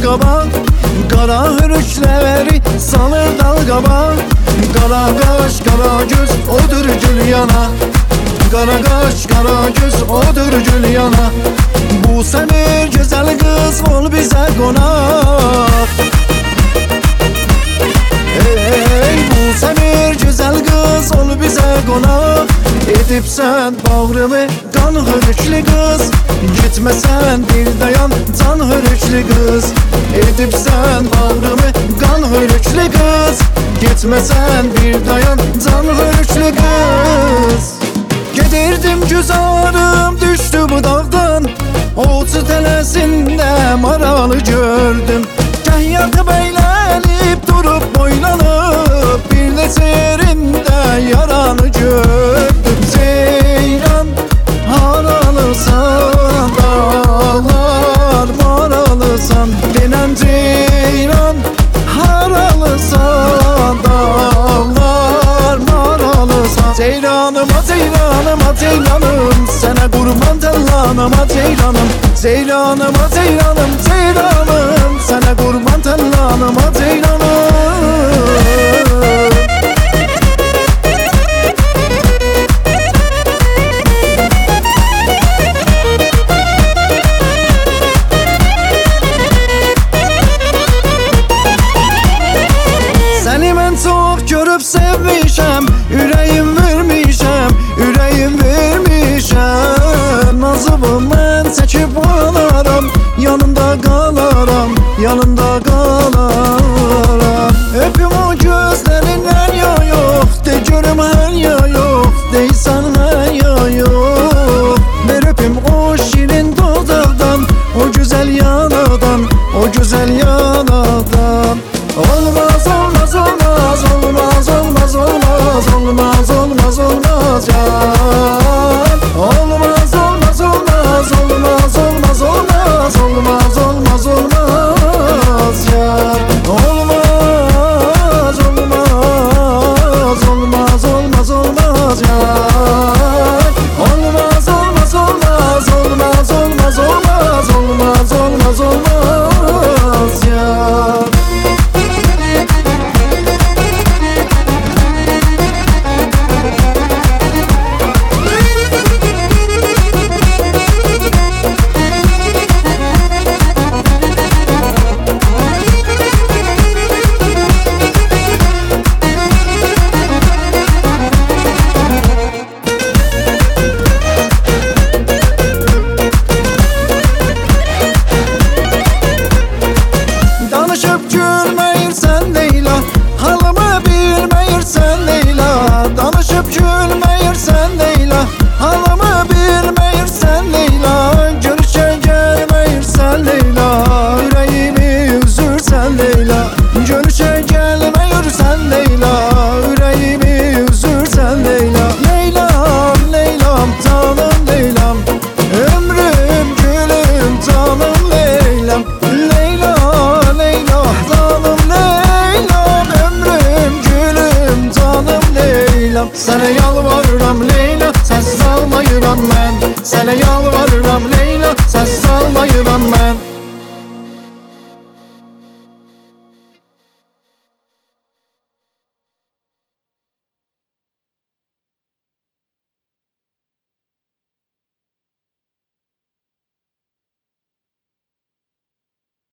qabaq, qara hürükləri salır dalqaba. Qara qaş, qara göz, odur gül yana. Qara qaş, qara göz, odur gül yana. Bu sənir gözəl qız, ol bizə qonaq. Ey, bu sənir gözəl qız, ol bizə qonaq. Edibsən bağrımı qan hürüklü qız, gitməsən bir dayan can hürüklü qız. Edibsən bağrımı qan hürüklü qız, gitməsən bir dayan can hürüklü qız. Gedirdim güzarım düşdü bu dağdan, Oğuz tələsində maralı gördüm. Gəh yatıb əylənib durub boylanıb, bir neçə yerində yaranı gördüm. Ceyran haralısan, dağlar maralısan. Denən ceyran haralısan, dağlar maralısan. Ceyranıma, ceyranıma, ceylanım, sənə qurban təllanıma ceylanım. Ceyranıma, ceyranım, ceylanım, sənə qurban təllanıma ceylanım. Səni mən çox görüb sevmişəm, ürəyim vermişəm, ürəyim vermişəm. Nazımı mən çəkib alaram, yanında qalaram, yanında qalaram. Öpüm o gözlərindən ya yox, de görüm hər ya yox, deysən hər ya yox. Ver öpüm o şirin dodaqdan, o gözəl yanadan, o gözəl yanadan. Olmaz, olmaz, olmaz, olmaz, olmaz, olmaz, olmaz, olmaz, olmaz ya. Olmaz, olmaz, olmaz, olmaz, olmaz, olmaz, olmaz, olmaz, olmaz ya. Olmaz, olmaz, olmaz, olmaz, olmaz ya. Olmaz, olmaz, olmaz, olmaz, olmaz, olmaz, olmaz, olmaz, olmaz ya. Danışıp gülməyirsən Leyla, halımı bilməyirsən Leyla. Danışıp gülməyirsən Leyla, halımı bilməyirsən Leyla. Görüşə gəlməyirsən Leyla, ürəyimi üzürsən Leyla. Görüşə gəlməyirsən Leyla, ürəyimi üzürsən Leyla. Leylam, Leylam, canım Leylam, ömrüm gülüm canım Leylam. Leyla, Leyla, canım Leylam, ömrüm gülüm canım Leylam. Sənə yalvarıram Leyla, sənsiz almayıram mən. Sənə yalvarıram Leyla, sənsiz